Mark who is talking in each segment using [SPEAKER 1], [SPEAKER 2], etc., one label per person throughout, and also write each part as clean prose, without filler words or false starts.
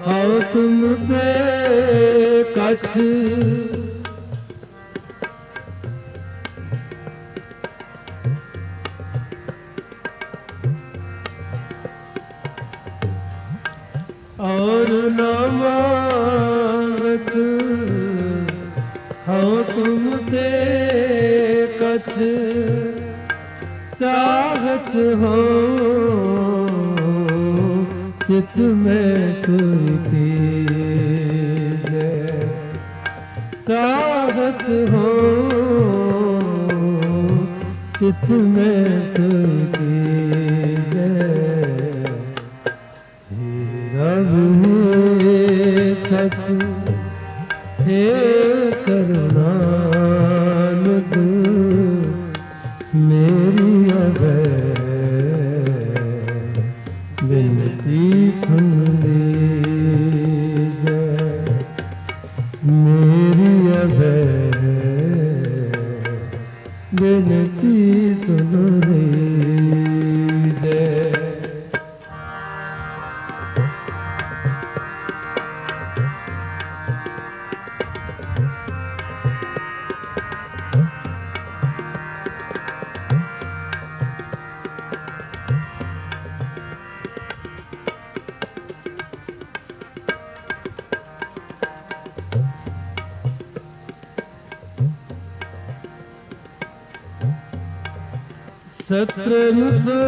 [SPEAKER 1] हौ तुम पे कछ और न मांगत हौ तुम पे कछ चाहत हो चित में सुरती जय चाहत हो चित में सुरती जय रब हे सस हे करुणा निधि मेरी अभय विनती सुन लीजिए मेरी अभय विनती सुन लीजिए। शत्रु सो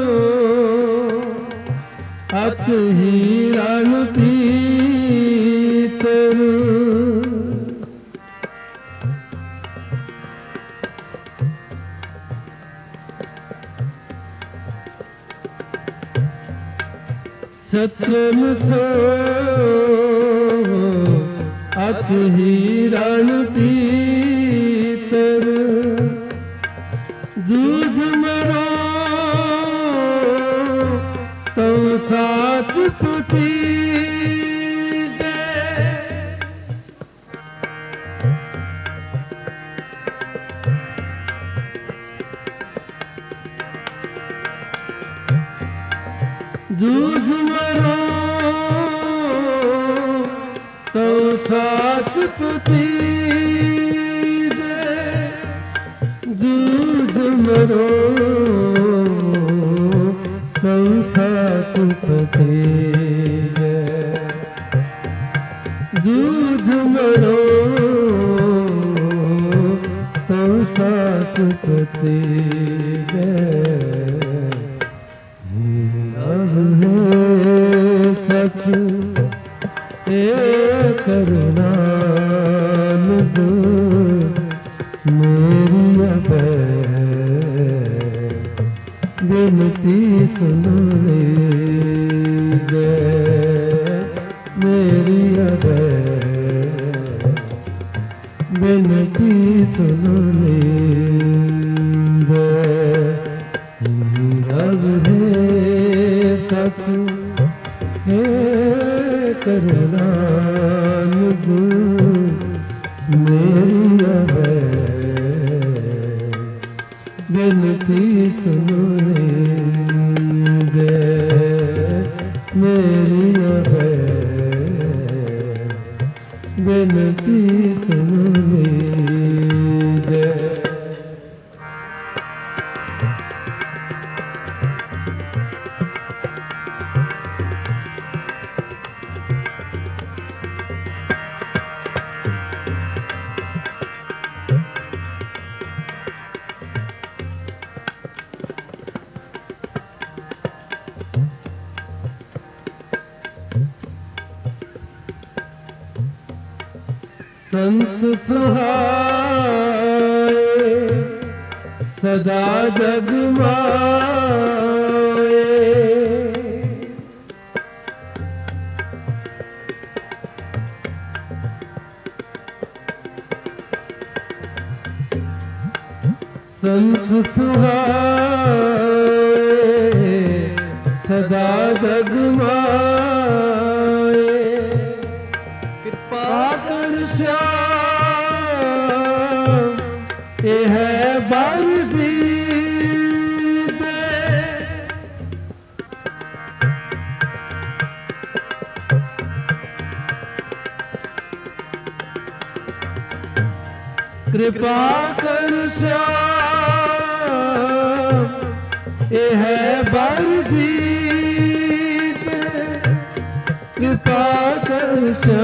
[SPEAKER 1] अत ही रण पीतर शत्रु सो अत ही रण पीतर जूझ मरो तो साच तुती जूझ मरो तो साच तुती जूझ मरो तो साच तुती जूझ मरो तो साच तुती सस हे करुणा निधि मेरी अभय विनती सुन लीजिए मेरी अभय विनती सुन लीजिए। रब हे सस हे करुणा निधि मेरी अभय विनती सुन लीजिए मेरी अभय विनती सुन लीजिए। संत सुहाए सदा जग माए संत सुहाए सदा जग माए कृपा कर श्याम ये है बल दीजे कृपा कर श्याम यह बर दीजे, कृपा कर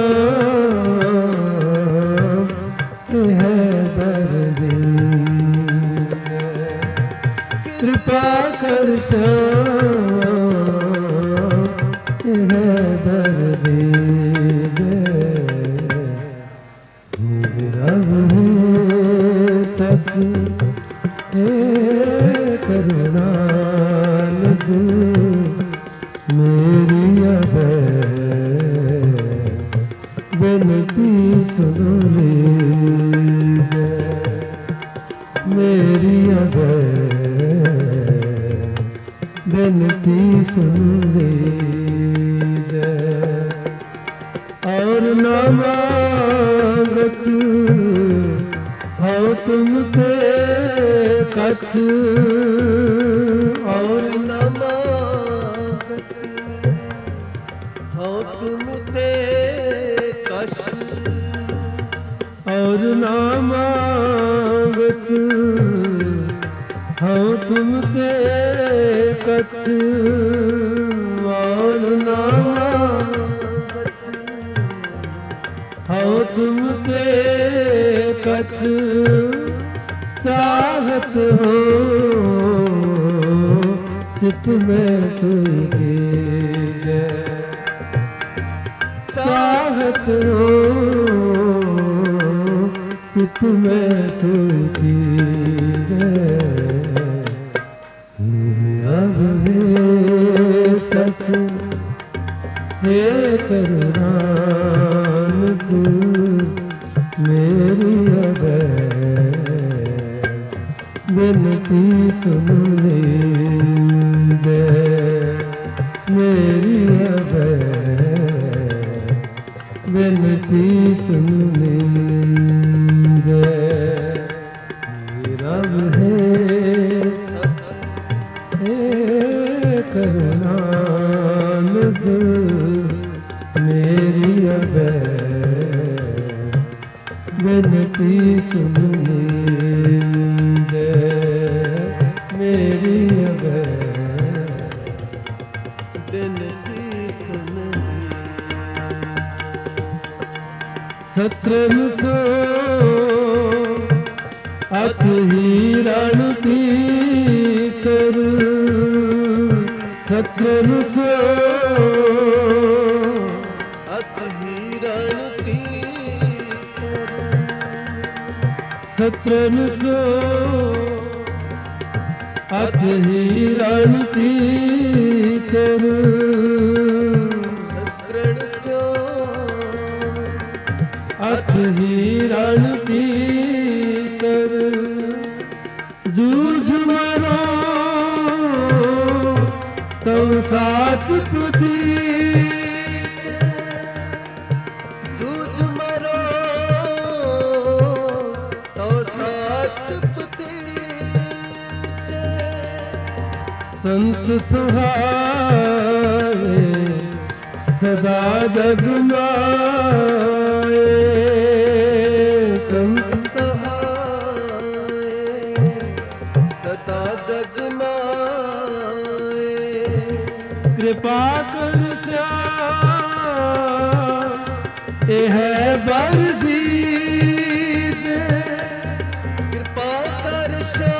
[SPEAKER 1] श्याम यह बर दीजे, कृपा कर श्याम यह बर दीजे। हे करुणानिधि मेरी अब विनती सुन लीजिए, मेरी अब विनती सुन लीजिए। और न मांगत हो तुम ते कछ,
[SPEAKER 2] और न मांगत हो तुम ते कछ,
[SPEAKER 1] और न मांगत हो तुम ते कछ, और न मांगत हो तुम ते कछ, चाहत हो चित में सुई कीजे, चाहत हो चित में सुई कीजे। अब हे सस हे करुणानिधि मेरी अब विनती सुन लीजिए, मेरी अब विनती सुन लीजिए। रब है करुणानिधि मेरी अब विनती सुन लीजिए, मेरी अब
[SPEAKER 2] विनती सुन
[SPEAKER 1] सत्रन सो अत हीरण पीतर, सत्रन सो
[SPEAKER 2] अत हीरण पीतर,
[SPEAKER 1] सत्रन सो अत हीरण पीतर,
[SPEAKER 2] शस्त्रण सो
[SPEAKER 1] अत हीरण पीतर, जूझ मरो तव साच तुतीच,
[SPEAKER 2] जूझ मरो तो साच तुतीच,
[SPEAKER 1] संत सुहाए सदा जग माए, संत
[SPEAKER 2] सहाय सदा जग माए,
[SPEAKER 1] कृपा कर श्याम यह बर दीजे,
[SPEAKER 2] कृपा कर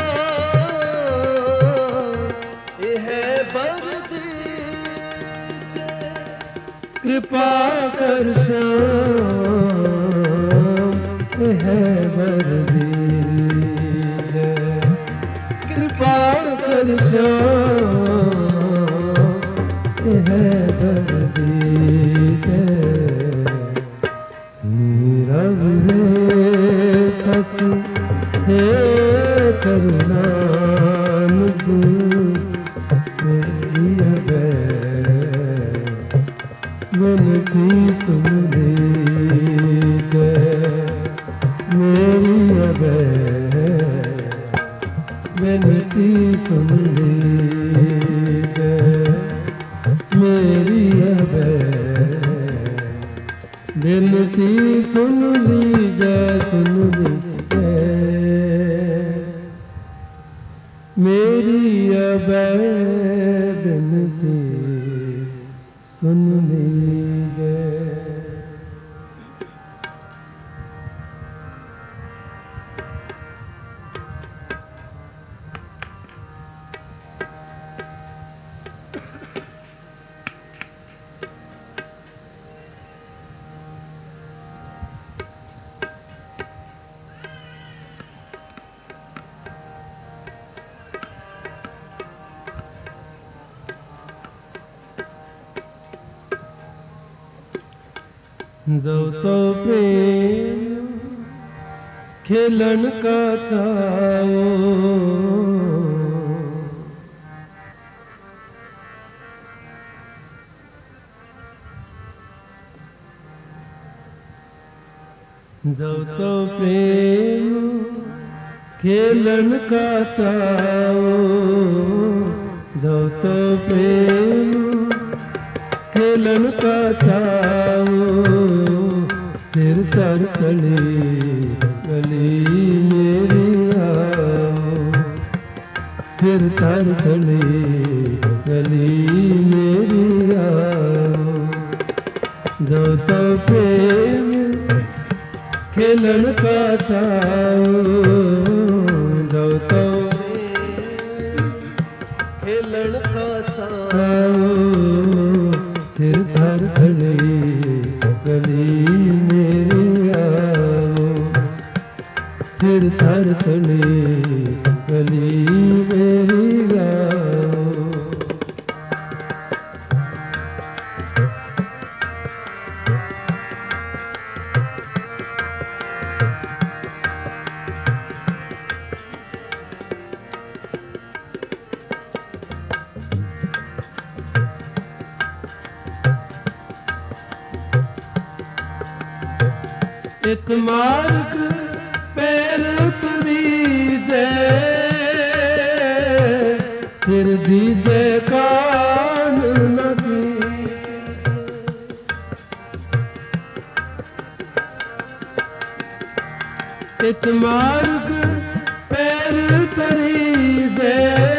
[SPEAKER 2] श्याम यह बर दीजे,
[SPEAKER 1] कृपा कर श्याम यह बर दीजे, कृपा कर श्याम यह बर दीजे। रब हे सस हे करुणानिधि मेरी अब विनती सुन लीजिए, मेरी अब विनती सुन लीजिए, मेरी अब विनती सुन लीजिए, सुन लीजिए। मेरी अबै बिनती सुन लीजिए। जो तो प्रेम खेलन का चाहो, जो तो प्रेम खेलन का चाहो, जो तो प्रेम खेलन का चाहो, सिर तर तले गली मेरी आओ, सिर तर तले गली मेरी आओ। जो तो प्रेम खेलन का चाहो, जो तो
[SPEAKER 2] खेलन का चाहो,
[SPEAKER 1] सिर धर गली मेरी आओ, सिर धर गली मेरी आओ। एक मार्ग पैर तुरीजे, सिर दीजे कान न कीजे। एक मार्ग पैर तुरीजे,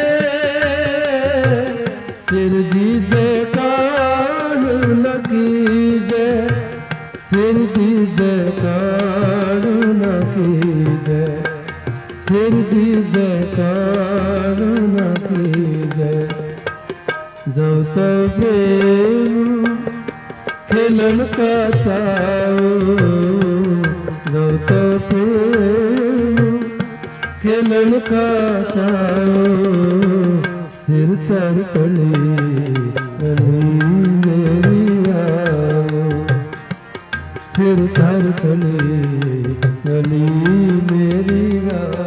[SPEAKER 1] सिर दीजे कान न कीजे, सिर दीजे कान न कीजे, सिर दीजे कान न कीजे। जो तो प्रेम खेलन का चाहो, जो तो प्रेम खेलन का चाहो, सिर तर तले गली मेरी आओ, सिर धर गली मेरी आओ।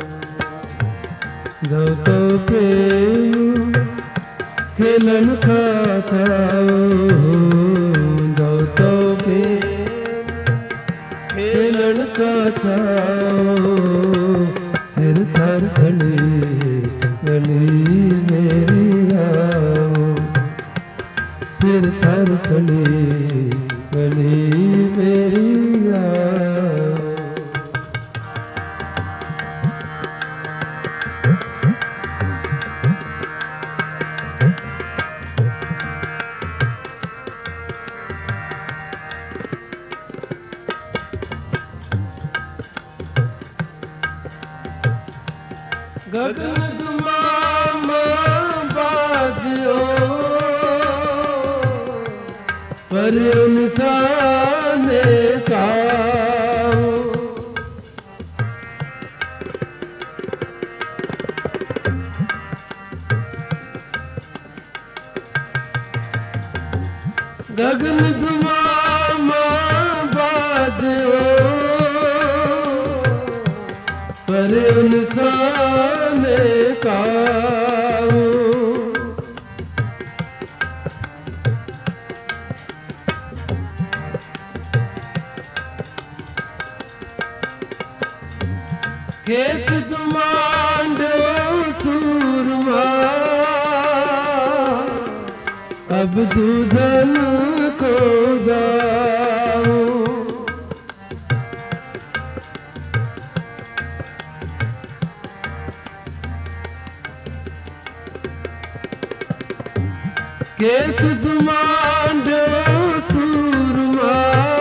[SPEAKER 1] जो तो प्रेम खेलन का चाहो, जो तो प्रेम खेलन का चाहो, सिर धर गली मेरी आओ, सिर धर गली मेरी आओ। गगन दुमाम बाजियो, पर इंसान का गगन दुमाम बाजियो, पर इंसान का खेत जुमांडो सूरमा, अब दूधन को दाओ। केत जुमांडो सूरमा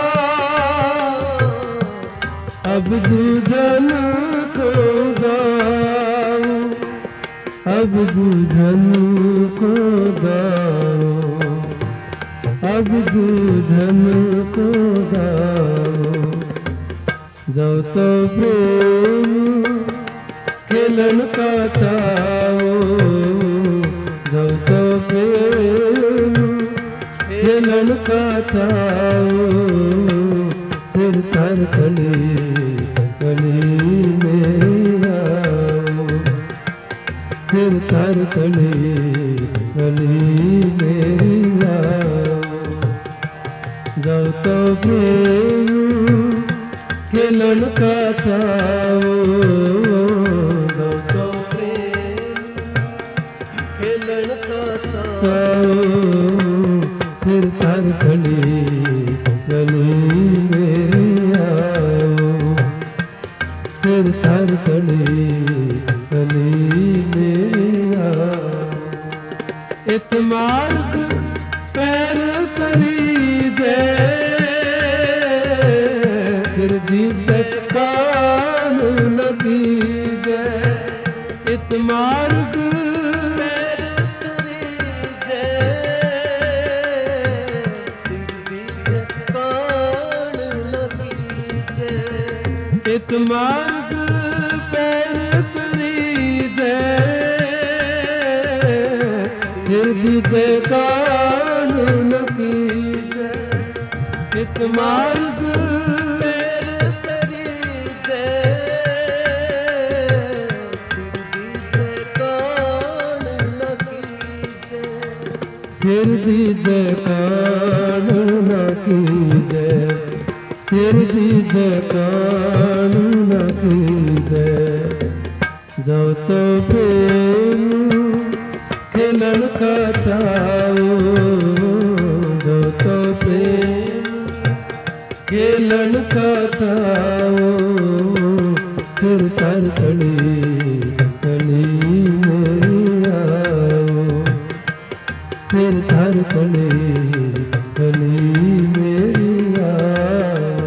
[SPEAKER 1] अब जूझन को गाओ अब जूझन को गाओ अब जूझन को गाओ जाओ तो प्रेम खेलन का चाओ जाओ तो प्रेम खेलन का चाओ सिर तर कली कली में आओ सिर तर कली कली में आओ जाओ तो प्रेम खेलन का चाओ जाओ तो प्रेम खेलन का चाओ सिर तर कली कली में आओ सिर तर कली कली में आओ इत मार्ग पैर तरी दे सिर दीजे कान लगी जे इत मार्ग पैर तरी जे सिर दीजे कान लगी जे इत मार्ग पैर तरी जे सिर दीजे कान लगी जे इत मार्ग सिर दीजे कान न कीजे सिर दीजे कान न कीजे जाओ तो प्रेम खेलन का चाओ जाओ तो प्रेम खेलन का चाओ सिर तर कली कली में आओ सिर धर कली कली मेरी आओ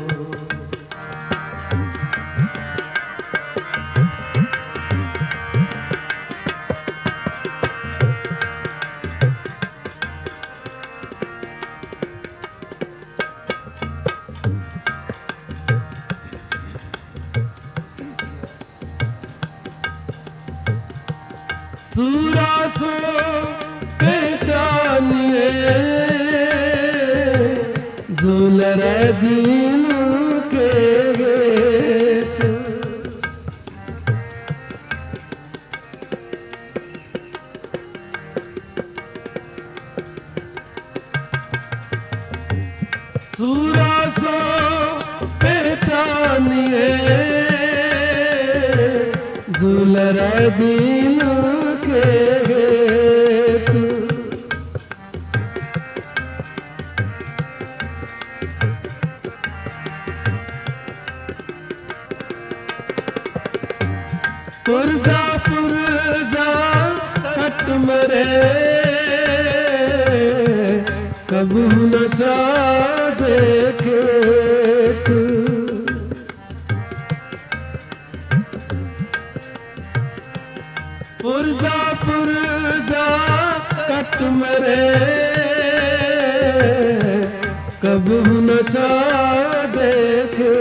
[SPEAKER 1] सूरा सो पहचानिए झूलर दीन के गेट सूरा सो पहचानिए झूलर दीन के गेट पुरजा कट मरे कबू नशा देखे पुरजा कट मरे कबू नशा देखे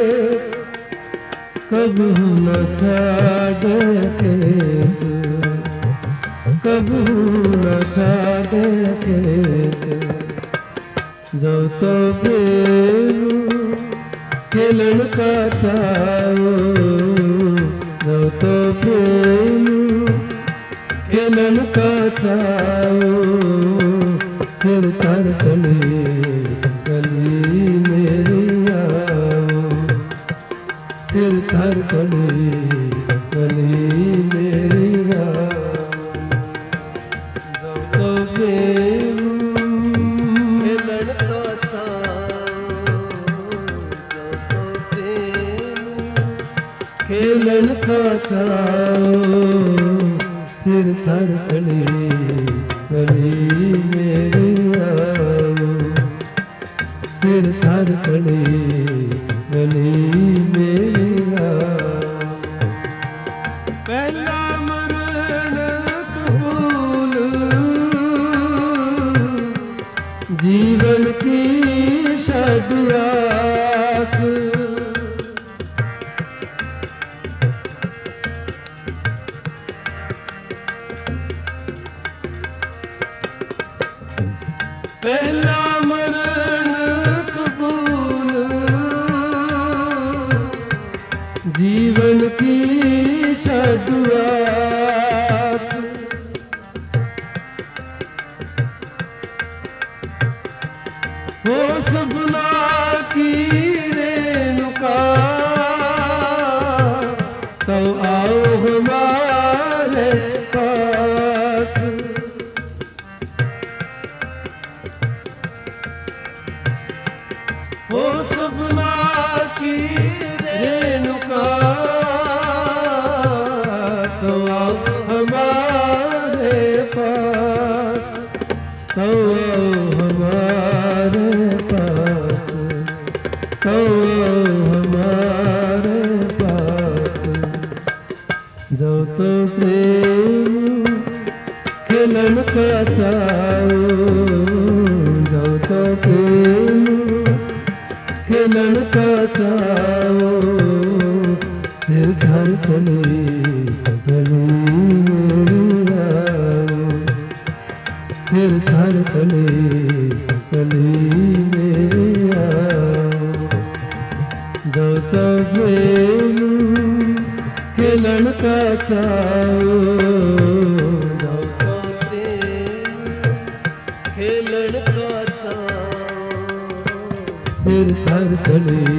[SPEAKER 1] कबू नशा देखे कबू नशा देखे जाओ तो प्रेम खेलन का चाओ जाओ तो प्रेम खेलन का चाओ सिर तर कली कली मेरी आओ सिर तर कली कली मेरी आओ जाओ तो प्रेम खेलन का चाओ जाओ तो प्रेम खेलन का चाओ सिर तर कली गली मेरे आओ, सिर धर गली मेरे आओ। पहला मरण कबूल, जीवन की सदआस, पहला मरण कबूल, जीवन की सदआस। वो सपना की रेणुका, तो आओ हमारे पास। वो सपना की रेणुका, तो आओ हमारे पास, तो आओ हमारे पास, तो आओ हमारे पास। जाओ तो प्रेम खिलन का चाओ, जाओ तो प्रेम खिलन का चाओ, सिर धर गली मेरे आओ, सिर धर गली मेरे आओ। जाओ तो प्रेम खिलन का चाओ, जाओ तो प्रेम खिलन का चाओ, सिर धर गली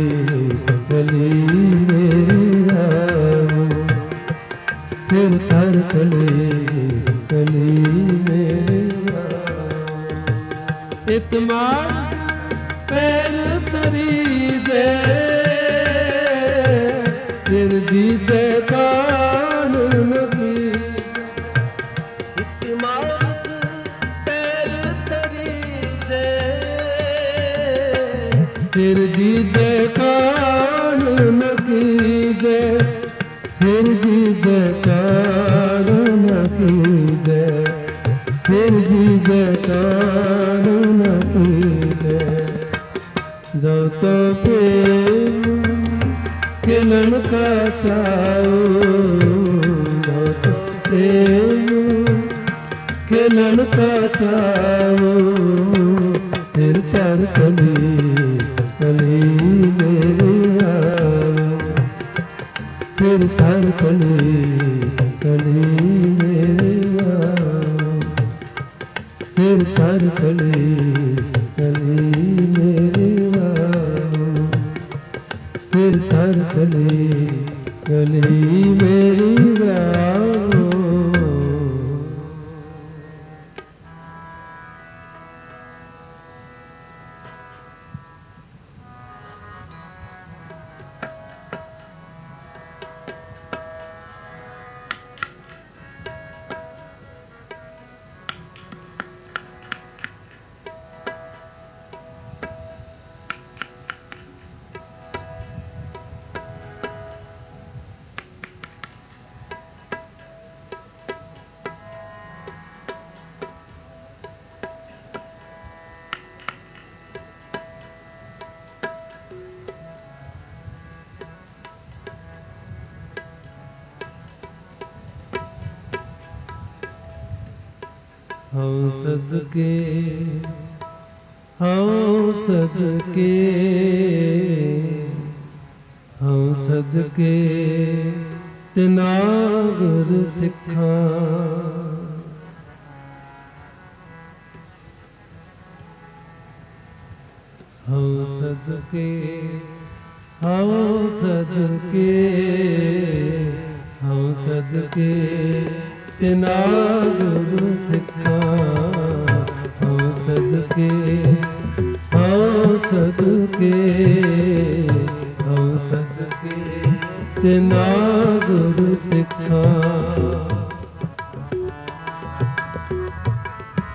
[SPEAKER 1] मेरे आओ, सिर धर गली मेरे आओ। इतमाद पैर तरी दे, सिर दीजे कान लगी। इतमाद पैर तरी दे, सिर दीजे कान लगी दे, सिर दीजे कान लगी दे, सिर दीजे कान लगी दे। जाओ तो प्रेम खिलन का चाओ, जाओ तो प्रेम खिलन का चाओ, सिर धर गली मेरे आओ, सिर धर गली मेरे आओ, सिर धर गली मेरे आओ, सिर धर गली मेरी आओ। हम सदके हम सदके हम सदके तिना गुर सिखा हम सदके हम सदके हम सदके तिना गुरु सिखा हम सदके हम सदके हम सदके तिना गुरु सिखा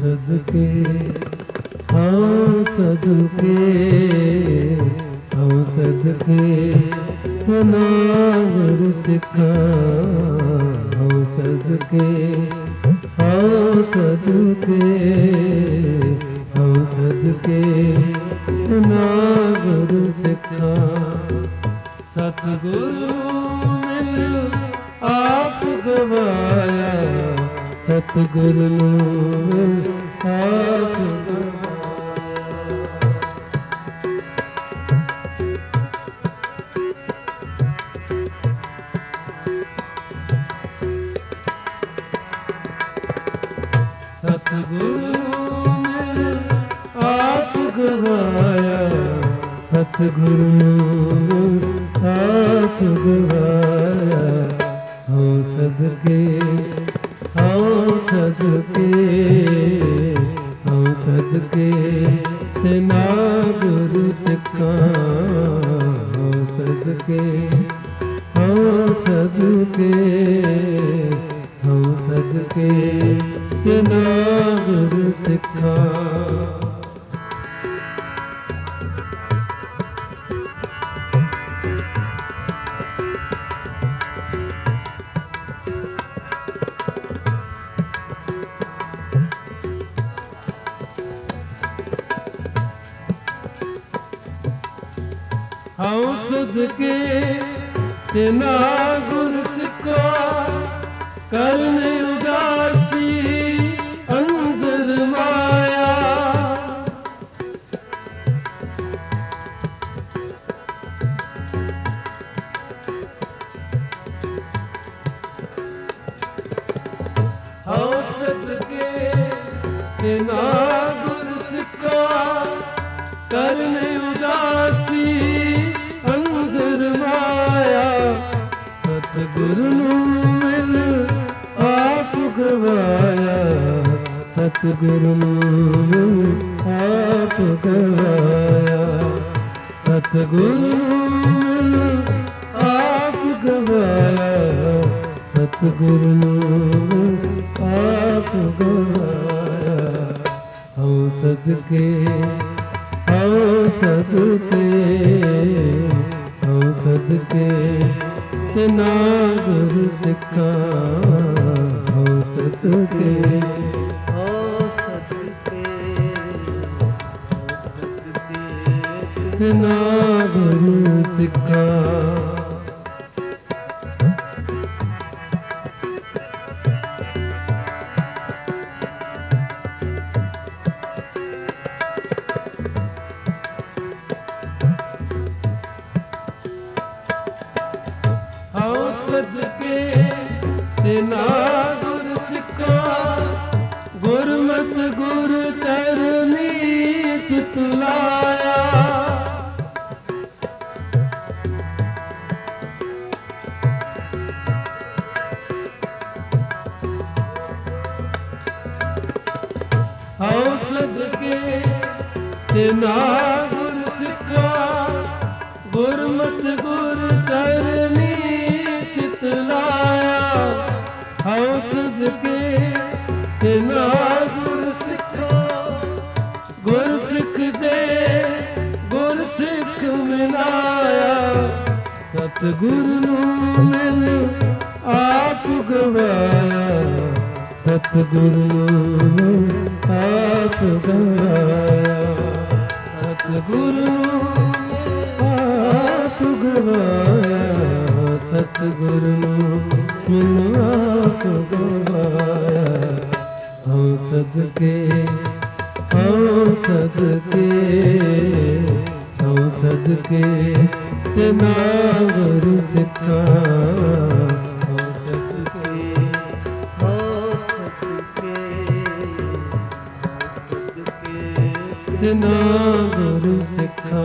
[SPEAKER 1] सदके हाँ सदके हाँ सदके तना गुरु सिखा हाँ सदके हाँ सदके हाँ सदके तना गुरु सिखा सतगुरु मिल आप गवाया सतगुरु मिल आप गवाया सतगुरु मिल आप गवाया सतगुरु मिल आप गवाया हाँ सदके हाँ सदके हाँ सदके तेना गुरु सिखा हाँ सदके हाँ सदके हाँ सदके तेना गुरु सिखा हाँ सदके तेना गुरु सिखा करने उदासी अंदर माया हाँ सदके तेना गुरु सिखा करने उदासी सतगुरु मिल आप गवाया सतगुरु मिल आप गवाया सतगुरु मिल आप गवाया सतगुरु मिल आप गवाया हम सदके हम सदके हम सदके तेना गुरु सिखा हाँ सदके
[SPEAKER 2] हाँ सदके हाँ सदके
[SPEAKER 1] तेना गुरु सिखा सदके तेना गुरु सिखा गुरमत गुरु चरनी चित लाया हाँ सदके तेना गुरु सिखा गुरमत गुरु चरनी लाया हाँ सदके तेना गुरु सिखा गुरु सिख दे गुरु सिख मिलाया सतगुरु मिल आप गवाया सतगुरु मिल आप गवाया सतगुरु आप गवाया सतगुरु मिल आप गवाया हम सदके हम सदके हम सदके तेना गुरु सिखा हम सदके
[SPEAKER 2] हाँ सदके हाँ सदके
[SPEAKER 1] तेना गुरु सिखा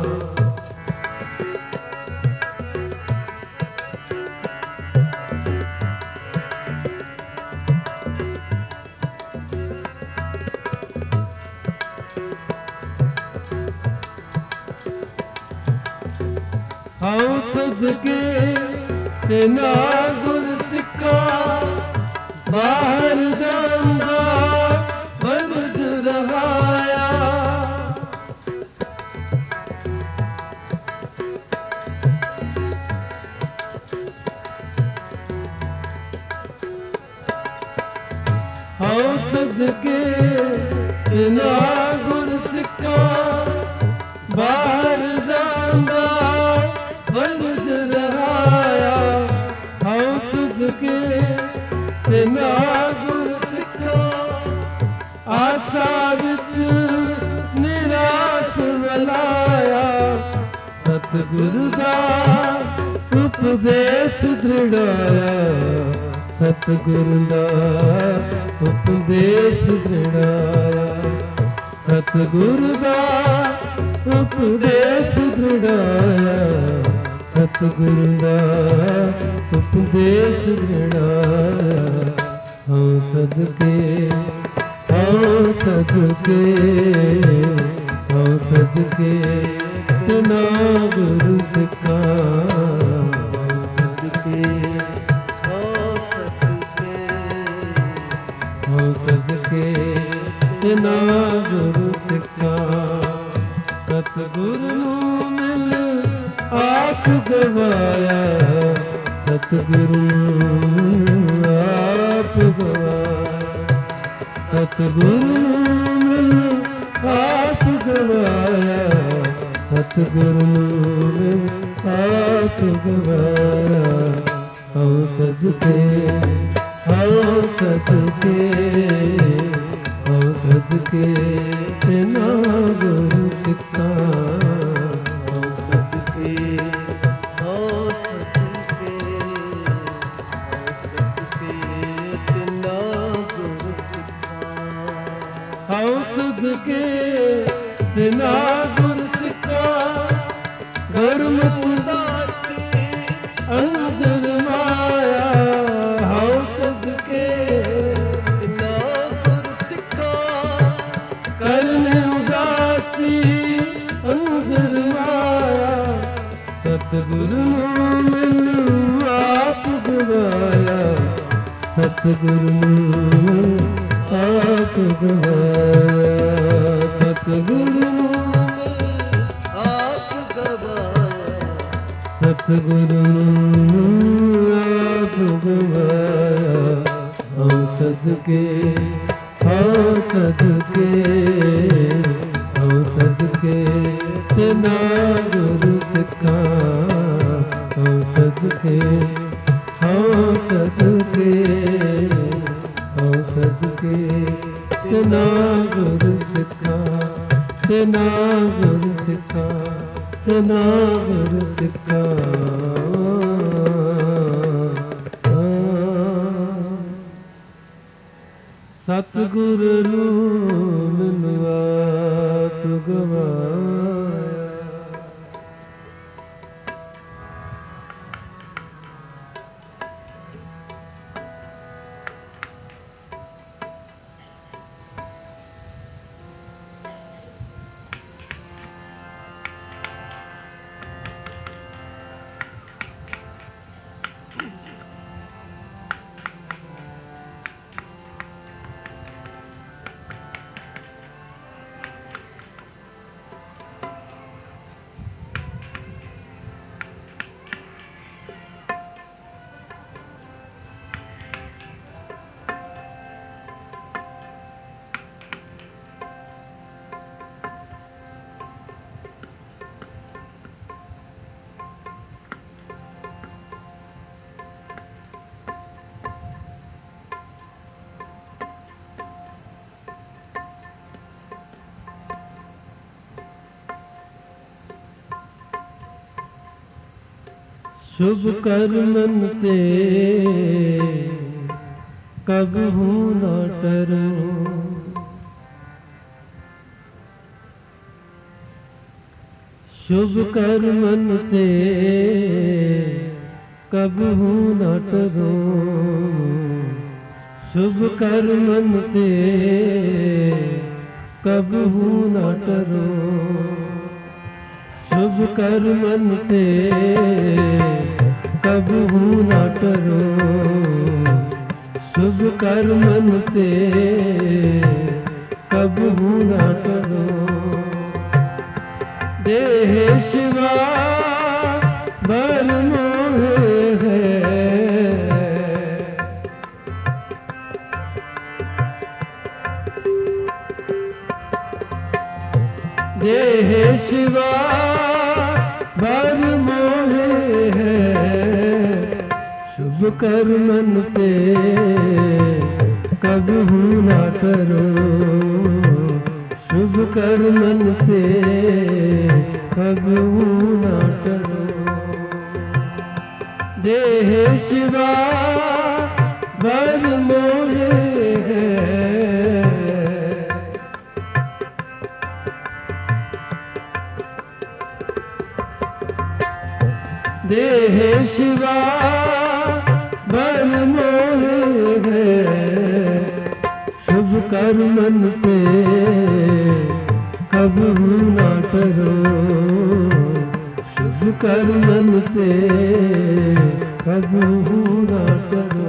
[SPEAKER 1] हाँ सदके तेना गुरु सिखा बाहर जांदा ਸਦਕੇ ਤਿਨਾ ਗੁਰ ਸਿੱਖਾਂ ਬਾਹਰ ਜਾਂਦਾ ਵੰਜ ਰਹਾਇਆ ਹਉ ਸਦਕੇ ਤਿਨਾ ਗੁਰ ਸਿੱਖਾਂ ਆਸਾ ਵਿੱਚ ਨਿਰਾਸ ਵਲਾਇਆ ਸਤਿਗੁਰੂ ਦਾ ਉਪਦੇਸ਼ ਦ੍ਰਿੜਾਇਆ ਸਤਿਗੁਰੂ ਦਾ ਉਪਦੇਸ਼ ਦ੍ਰਿੜਾਇਆ ਸਤਿਗੁਰੂ ਦਾ ਉਪਦੇਸ਼ ਦ੍ਰਿੜਾਇਆ ਸਤਿਗੁਰੂ ਦਾ ਉਪਦੇਸ਼ ਦ੍ਰਿੜਾਇਆ ਹਉ ਸਦਕੇ ਹਉ ਸਦਕੇ ਹਉ ਸਦਕੇ ਤਿਨਾ ਗੁਰੂ ਸਿੱਖਾਂ ਹਉ ਸਦਕੇ ਹਉ ਸਦਕੇ ਤਿਨਾ ਗੁਰੂ ਸਿੱਖਾਂ ਸਤਿਗੁਰੂ ਨੂੰ ਮਿਲ ਆਪ ਗਵਾਇਆ ਸਤਿਗੁਰੂ ਨੂੰ ਆਪ ਗਵਾਇਆ ਸਤਿਗੁਰੂ ਨੂੰ ਮਿਲ ਆਪ ਗਵਾਇਆ ਸਤਿਗੁਰੂ ਨੂੰ ਮਿਲ ਆਪ ਗਵਾਇਆ ਹਉ ਸਦਕੇ ਹਉ ਸਦਕੇ ਹਉ ਸਦਕੇ ਤਿਨਾ ਗੁਰੂ ਸਿੱਖਾਂ ਹਉ ਸਦਕੇ
[SPEAKER 2] ਹਉ ਸਦਕੇ ਹਉ ਸਦਕੇ ਤਿਨਾ ਗੁਰ ਸਿੱਖਾਂ
[SPEAKER 1] ਹਉ ਸਦਕੇ ਤਿਨਾ ਗੁਰ ਸਿੱਖਾਂ ਗੁਰਮੁਖ
[SPEAKER 2] ਦਾਸੀ
[SPEAKER 1] ਅੰਦਰ ਮਾਇਆ ਹਉ ਸਦਕੇ
[SPEAKER 2] ਤਿਨਾ ਗੁਰ ਸਿੱਖਾਂ
[SPEAKER 1] ਕਰਨ ਉਦਾਸੀ ਅੰਦਰ ਮਾਇਆ ਸਤਿਗੁਰੂ ਨੂੰ ਮੈਨੂੰ ਆਪ ਗਵਾਇਆ ਸਤਿਗੁਰੂ ਨੂੰ ਆਪ ਗਵਾਇਆ ਸਤਿਗੁਰੂ ਨੂੰ
[SPEAKER 2] ਆਪ ਗਵਾਇਆ
[SPEAKER 1] ਸਤਿਗੁਰੂ ਨੂੰ ਆਪ ਗਵਾਇਆ ਹਉ ਸਦਕੇ ਹਉ ਸਦਕੇ ਹਉ ਸਦਕੇ ਤਿਨਾ ਗੁਰੂ ਸਿੱਖਾਂ ਹਉ ਸਦਕੇ ਹਉ ਸਦਕੇ ਹਉ ਸਦਕੇ ਤਿਨਾ ਗੁਰੂ ਸਿੱਖਾਂ ਤਿਨਾ ਗੁਰੂ ਸਿੱਖਾਂ ਤਿਨਾ ਗੁਰੂ ਸਿੱਖਾਂ ਸਤਿਗੁਰੂ ਨੂੰ ਮੈਨੂੰ ਆਪ ਗਵਾਇਆ शुभ कर्मन ते कबहू न टरो शुभ कर्मन ते कबहू न टरो शुभ कर्मन ते कबहू न टरो शुभ कर्मन ते कबहू न टरो शुभ कर्मन ते कबहू न टरो देह शिवा बर मोह है देह शिवा भर मोहे है शुभ कर्मन ते कबहू ना करो शुभ कर्मन ते कबहू ना करो देह शिवा भर मोहे है देह शिवा भर मोहे है शुभ कर्मन पे कबहू ना करो शुभ कर्मन पे कबहू ना करो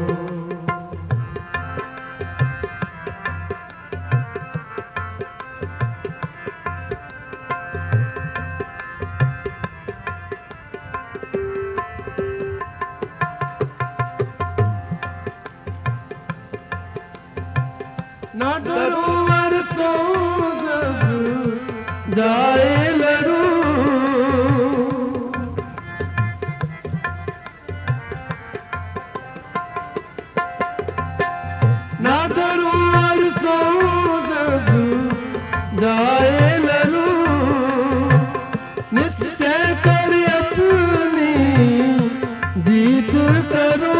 [SPEAKER 1] ना डरो वर्षों जब जाए लड़ू ना डरो वर्षों जब जाए लड़ू निश्चय कर अपनी जीत करो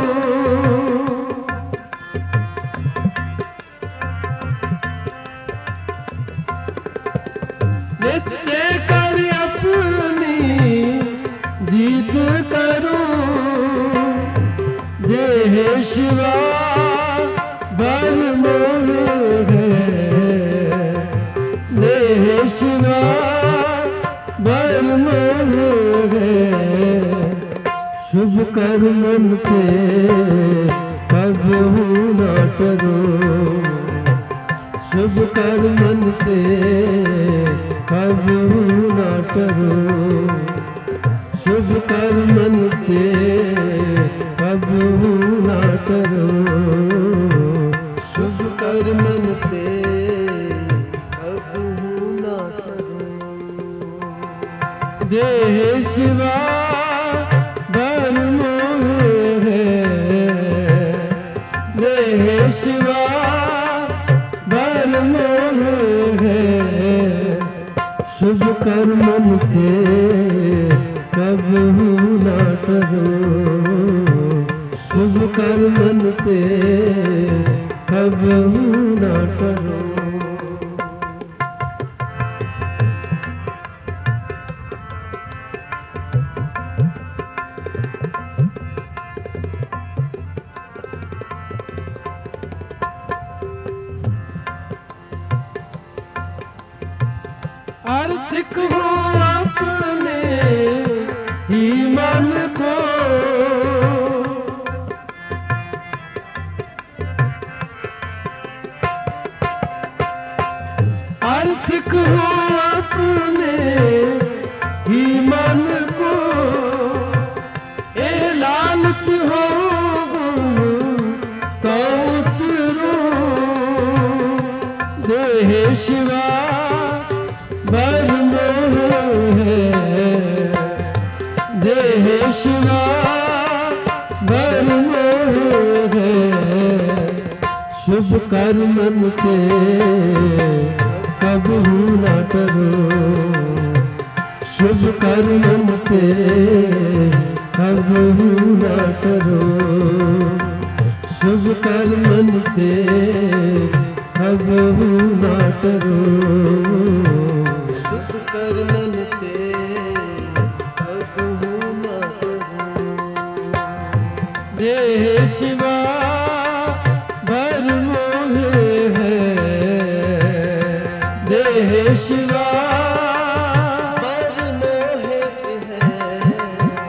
[SPEAKER 1] निश्चय कर अपनी जीत करो देह शिवा भर मोहे है देह शिवा भर मोहे है शुभ कर्मन पे कबहू ना करो शुभ कर्मन पे कबहू ना करो शुभ कर्मन पे कबहू ना करो
[SPEAKER 2] शुभ कर्मन ते कबहू ना करो
[SPEAKER 1] देह शिवा भर मोहे है देह शिवा भर मोहे है शुभ कर्मन पे कबहू ना करो शुभ कर्मन पे कबहू ना करो हर सिख हो अपने ही मन को हर सिख हो अपने ही मन को ए लालच हो तो उतरो देह शिवा भर मोहे है देह शिवा भर मोहे है शुभ कर्मन पे कबहू ना करो शुभ कर्मन पे कबहू ना करो शुभ कर्मन पे कबहू ना करो
[SPEAKER 2] शुभ कर्मन ते कबहू ना करो
[SPEAKER 1] देह शिवा भर मोहे है देह शिवा
[SPEAKER 2] भर मोहे है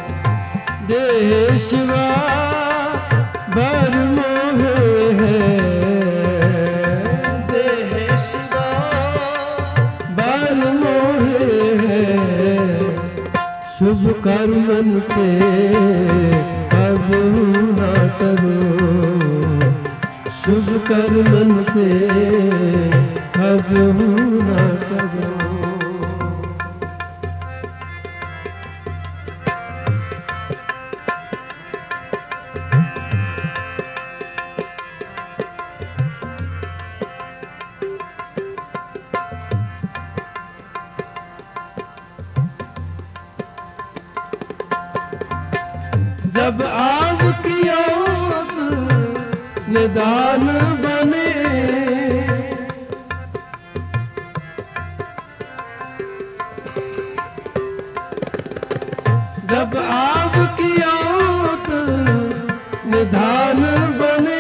[SPEAKER 1] देह शिवा भर मोहे है
[SPEAKER 2] देह शिवा
[SPEAKER 1] भर मोहे है शुभ कर्मन पे कबहू ना करो शुभ कर्मन पे कबहू ना करो जब आपकी ओट निदान बने, जब आपकी ओट निदान बने,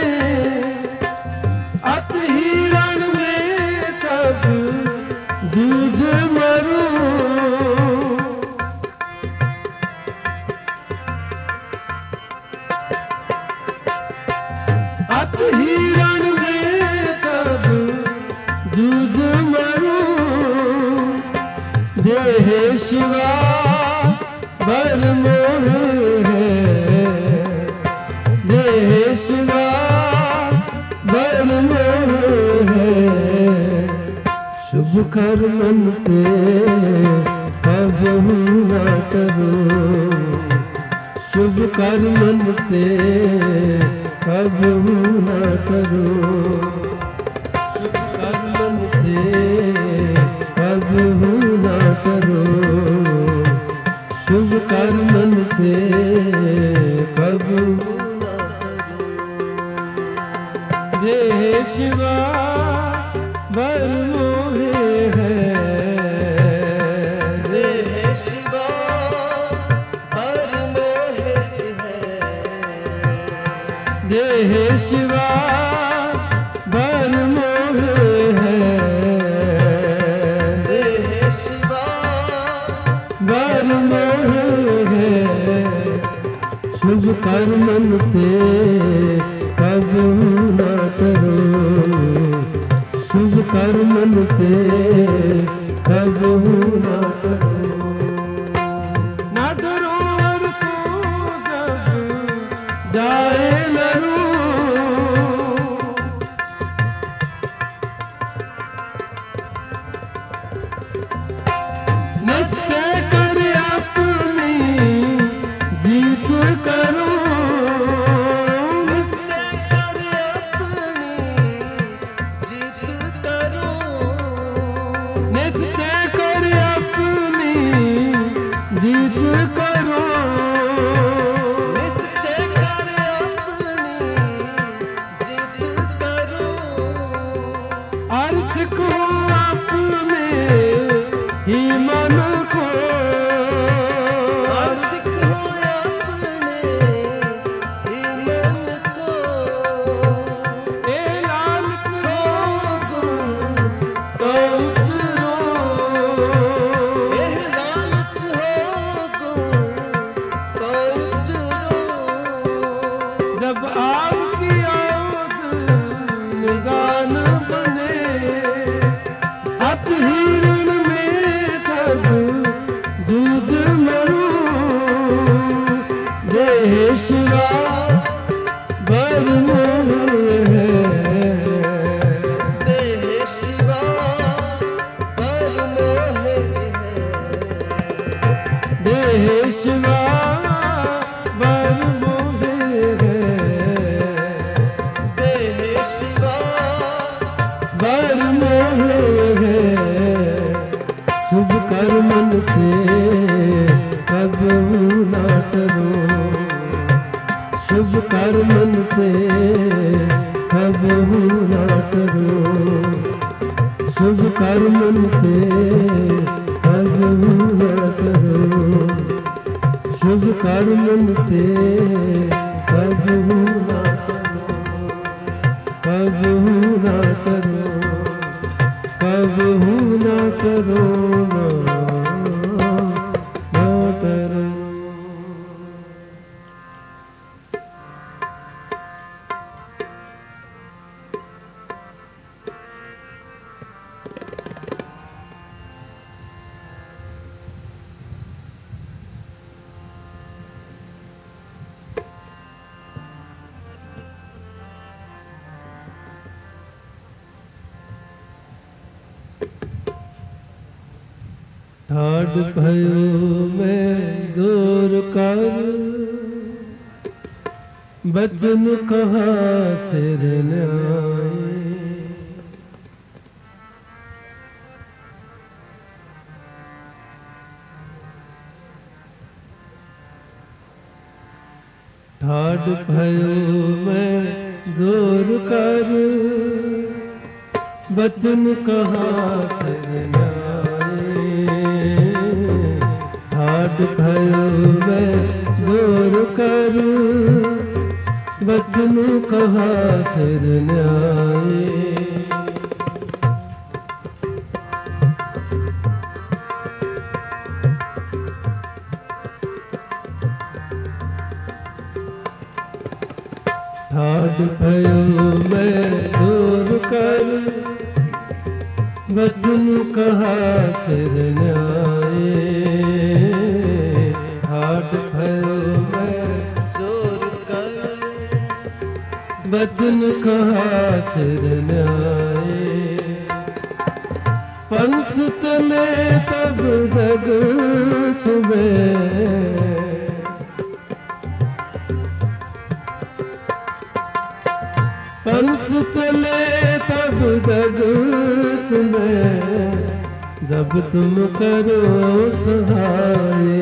[SPEAKER 1] अत ही रण में तब जूझ मरूं। अत ही रण में तब जूझ मरूं। देह शिवा बर मोह है, देह शिवा बर मोह है। शुभ कर्मन ते कबहू न करो, शुभ कर्मन ते कबहू न करो, शुभ कर्मन ते कबहू न करो, शुभ कर्मन ते कबहू न करो। देह शिवा बर मोहे है,
[SPEAKER 2] देह शिवा बर मोहे है,
[SPEAKER 1] देह शिवा बर मोहे है,
[SPEAKER 2] देह शिवा
[SPEAKER 1] बर मोहे है। शुभ कर्मन ते कबहू न करो, शुभ कर्मन ते कबहू न करो। न डरो और सो जब जाए लरू, निश्चय कर अपनी जीत करो,
[SPEAKER 2] निश्चय कर अपनी जीत करो,
[SPEAKER 1] निश्चय कर अपनी जीत करो।
[SPEAKER 2] निश्चय कर अपनी जीत करो।
[SPEAKER 1] और सिखो अपने ही मन को,
[SPEAKER 2] और सिखो अपने ही मन को।
[SPEAKER 1] ए लालच हो तो उतरो,
[SPEAKER 2] एह लालच हो तो उजरो।
[SPEAKER 1] जब आपकी ओट निदान बने, अत ही रण में तब जूझ मरूं। देह शिवा बर मोह है,
[SPEAKER 2] देह शिवा बर मोहे है,
[SPEAKER 1] देह शिवा बर मोह है,
[SPEAKER 2] देह शिवा
[SPEAKER 1] बर मोह है। शुभ कर्मन ते कबहू न करो, शुभ कर्मन ते कबहू न करो, शुभ कर्मन ते कबहू न करो, शुभ कर्मन ते कबहू न करो, कबहू न करो, कबहू न करो, न करो। ठाड़ भयो मैं जोर कर, बचन कहा सिर न्याय। ठाड़ भयो मैं जोर कर, बचन कहा सिर न्याय। ठाड़ भयो मैं जोर कर, बचन कहा सिर न्याय। ठाड़ भयो मैं जोर कर, बचन कहा सिर न्याय। ठाड़ भयो मैं
[SPEAKER 2] जोर कर,
[SPEAKER 1] बचन कहा सिर न्याय। पंथ चले तब जगत में, पंथ चले तब जगत में, जब तुम करो सहाय।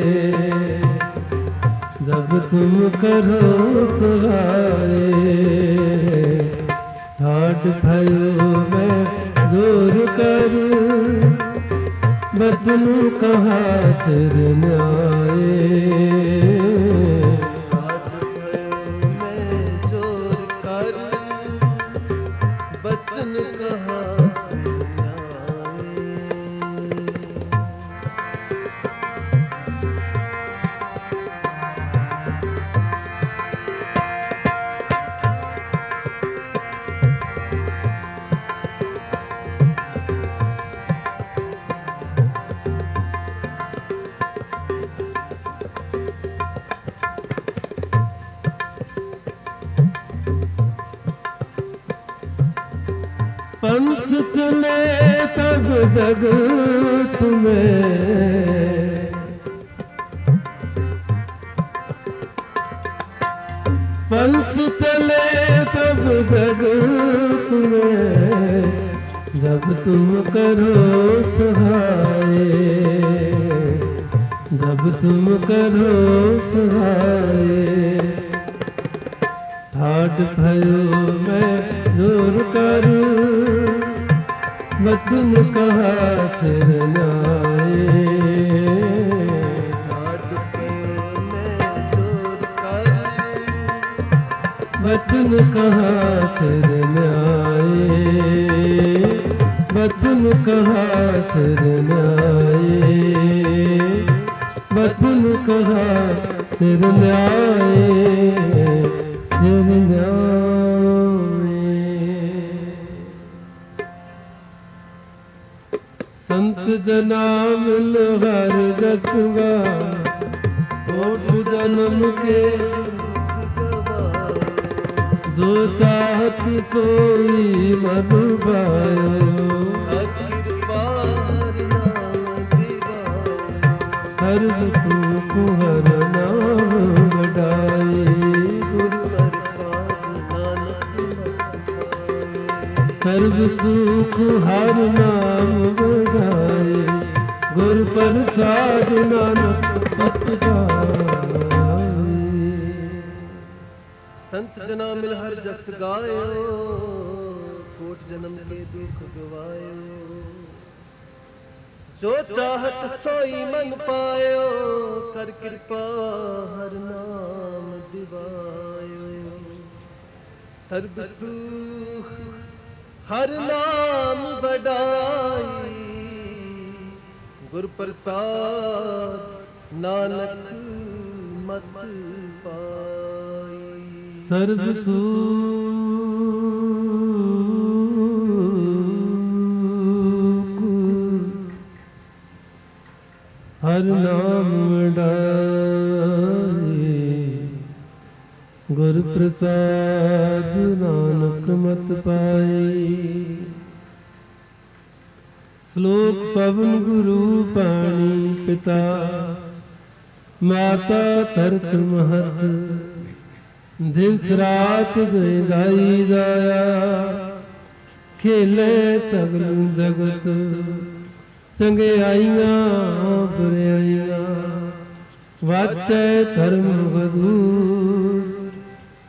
[SPEAKER 1] जब तुम करो सहाय। ठाड़ भयो मैं जोर कर, बचन कहा सिर न्याय। पंथ चले तब जगत में, पंथ चले तब जगत में, जब तुम करो सहाय। जब तुम करो सहाय। ठाड़ भयो मैं जोर कर, बचन कहा सिर न्याय।
[SPEAKER 2] ठाड़ भयो मैं जोर कर,
[SPEAKER 1] बचन कहा सिर न्याय। बचन कहा सिर न्याय। बचन कहा सिर न्याय। सिर न्याय। संत जना मिल हर जस गाए, कोट जन्म के जो चाहत सोई मन पायो। सर्व सुख हर नाम बढ़ाए। सर्व सुख हर नाम बढ़ाए। गुर प्रसाद नानक पत गाए।
[SPEAKER 2] संत जना मिल हर जस गायो, कोट जन्म के दुख गवायो। जो चाहत सोई मन पायो, कर कृपा हर नाम दिवायो। सर्व सुख हर नाम बढ़ाई, गुर प्रसाद नानक मत पाई।
[SPEAKER 1] सर्व सुख हर नाम बढ़ाए। गुर प्रसाद नानक मत पाए। श्लोक पवन गुरु पाणी पिता, माता तरत महत। दिवस रात जय गाई जाया, खेले सगल जगत। चंगे आईया बुरे आईया, वाचै धर्म वधू।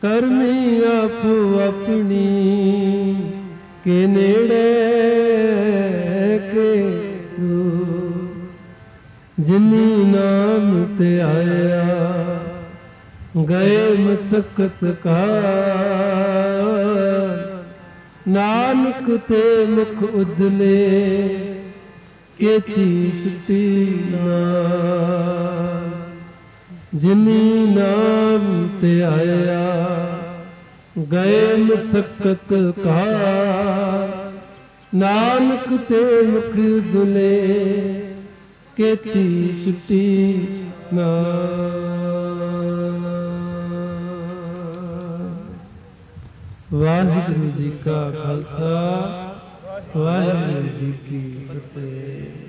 [SPEAKER 1] ਕਰਮੀ ਆਪੋ ਆਪਣੀ ਕੇ ਨੇੜੇ ਕੇ ਜਿਨੀ ਨਾਮ ਤੇ ਆਇਆ ਗਏ ਮਸਕਤ ਕਾ ਨਾਨਕ ਤੇ ਮੁਖ ਉਜਲੇ ਕੀਤੀ ਸੁਤੀ ਨਾਮ ਜਿਨੀ ਨਾਮ ਤੇ ਆਇਆ ਗਏ ਮਸਕਤ ਕਾ ਨਾਨਕ ਤੇ ਮੁਖ ਉਜਲੇ ਕੀਤੀ ਸੁਤੀ ਨਾਮ। ਵਾਹਿਗੁਰੂ ਜੀ ਕਾ ਖਾਲਸਾ ਵਾਹਿਗੁਰੂ ਜੀ ਕੀ ਫਤਿਹ।